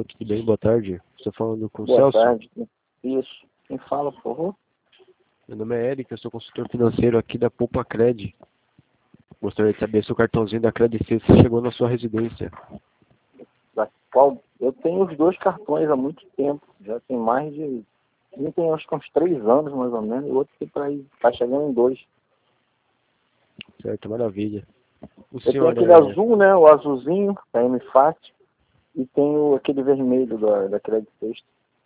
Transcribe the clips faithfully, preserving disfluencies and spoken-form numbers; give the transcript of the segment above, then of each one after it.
Alô, tudo bem? Boa tarde. Estou falando com o Boa Celso. tarde. Isso. Quem fala, por favor? Meu nome é Eric, eu sou consultor financeiro aqui da Poupa Cred. Gostaria de saber se o cartãozinho da Credit Suisse chegou na sua residência. Da qual eu tenho os dois cartões há muito tempo. Já tem mais de. Um tem acho que uns três anos mais ou menos, e o outro tem para ir. Está chegando em dois. Certo, maravilha. O Eu tenho senhor aquele é... azul, né? O azulzinho, da M F A T, e tenho aquele vermelho da, da Credit Suisse.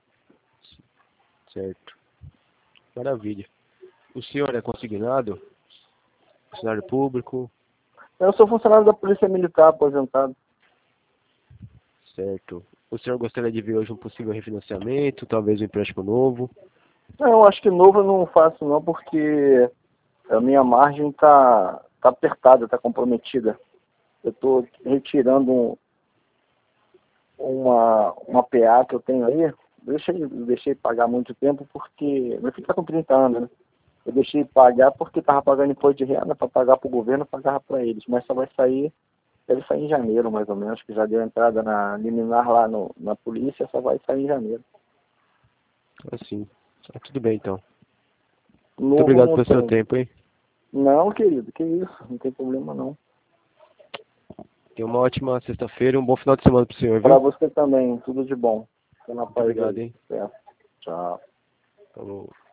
Certo. Maravilha. O senhor é consignado? Funcionário público? Eu sou funcionário da Polícia Militar, aposentado. Certo. O senhor gostaria de ver hoje um possível refinanciamento, talvez um empréstimo novo? Não, acho que novo eu não faço não, porque a minha margem está tá apertada, está comprometida. Eu estou retirando um, uma, uma P A que eu tenho aí. Deixei, deixei pagar muito tempo porque... Meu filho está com trinta anos, né? Eu deixei pagar porque estava pagando imposto de renda para pagar para o governo, eu pagava para eles. Mas só vai sair, deve sair em janeiro, mais ou menos, que já deu entrada na liminar lá no, na polícia, só vai sair em janeiro. Assim. Ah, tudo bem, então. Muito Novo obrigado não pelo seu tem. tempo, hein? Não, querido, que isso, não tem problema não. Tenha uma ótima sexta-feira e um bom final de semana pro senhor, Para viu? você também, tudo de bom. Fica na Muito paz obrigado, aí. hein? Certo. Tchau. Falou.